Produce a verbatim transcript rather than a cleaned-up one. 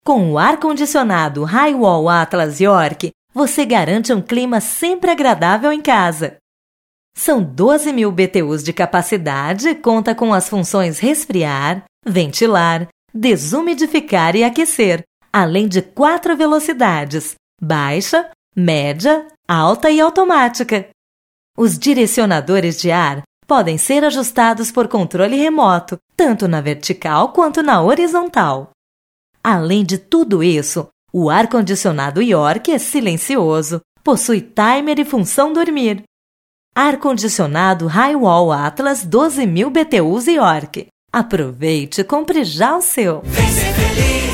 Com o ar-condicionado Highwall Atlas York, você garante um clima sempre agradável em casa. São doze mil B T Us de capacidade e conta com as funções resfriar, ventilar, desumidificar e aquecer, além de quatro velocidades: baixa, média, alta e automática. Os direcionadores de ar podem ser ajustados por controle remoto, tanto na vertical quanto na horizontal. Além de tudo isso, o ar-condicionado York é silencioso, possui timer e função dormir. Ar-condicionado Highwall Atlas doze mil B T Us York. Aproveite e compre já o seu! Vem ser feliz!